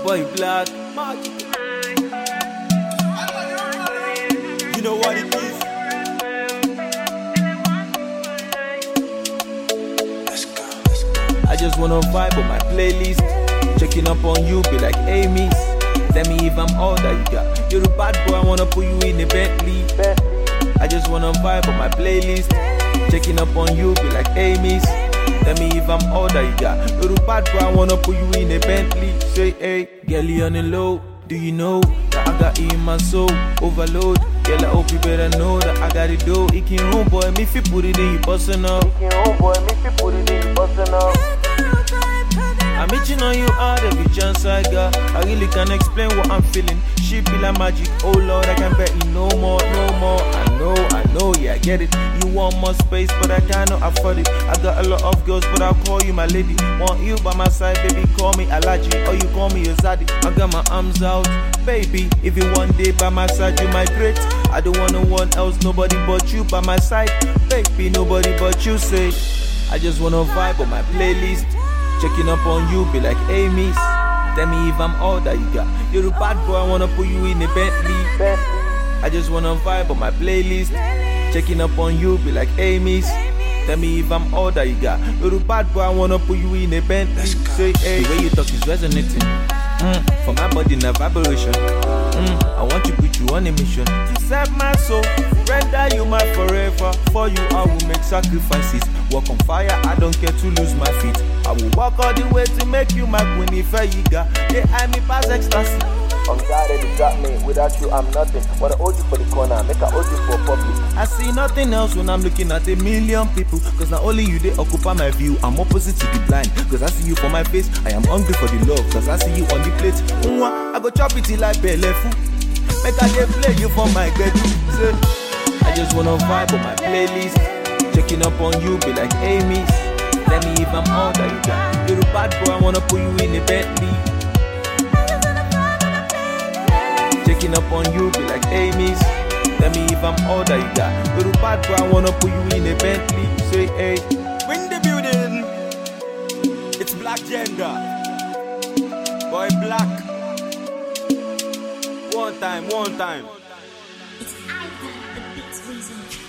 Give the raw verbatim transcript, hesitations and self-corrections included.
Boy Black. You know what it is. Let's go, let's go. I just wanna vibe on my playlist. Checking up on you, be like, hey miss. Tell me if I'm all that you got. You're a bad boy, I wanna put you in a Bentley. I just wanna vibe on my playlist. Checking up on you, be like, hey miss. Tell me if I'm all that you got. You're a bad boy, I wanna put you in a Bentley. Say, hey, girlie on the low. Do you know that I got it in my soul? Overload. Girl, I hope you better know that I got it though. It can room, boy, me if you put it in your personal. It can room, boy, me if you put it in your personal. I'm itching on you hard every chance I got. I really can't explain what I'm feeling. She be like magic, oh Lord, I can't bet you no more, no more. I know, I know, yeah, I get it. You want more space, but I cannot afford it. I got a lot of girls, but I'll call you my lady. Want you by my side, baby, call me Alaji, or you call me Azadi. I got my arms out, baby. If you one day by my side, you migrate. I don't want no one else, nobody but you by my side, baby, nobody but you. Say, I just wanna vibe on my playlist. Checking up on you, be like, hey miss. Tell me if I'm all that you got. You're a bad boy, I wanna put you in a Bentley. I just wanna vibe on my playlist. Checking up on you, be like, hey miss. Tell me if I'm all that you got. You're a bad boy, I wanna put you in a Bentley. Say, hey, the way you talk is resonating. Mm, for my body, na vibration. Mm, I want to put you on a mission to save my soul, render you my forever. For you, I will make sacrifices. Walk on fire, I don't care to lose my feet. I will walk all the way to make you my queen. If I got, yeah, I me pass ecstasy. On God, you got me. Without you, I'm nothing. Wanna hold you for the corner, make I hold you for public. I see nothing else when I'm looking at a million people. Cause not only you, they occupy my view. I'm opposite to the blind. Cause I see you for my face. I am hungry for the love. Cause I see you on the plate. I go chop it till I belefu. Make I dey play you for my bedroom. I just wanna vibe on my playlist. Checking up on you, be like, hey miss. Tell me if I'm all that you got. You're a bad boy, I wanna put you in a Bentley. Checking up on you, be like, hey miss. Tell me if I'm all that you got. You're a bad boy, I wanna put you in a Bentley. Say, hey, win the building. It's Black Gender. Boy Black. One time, one time. It's Ivy, the beats reason.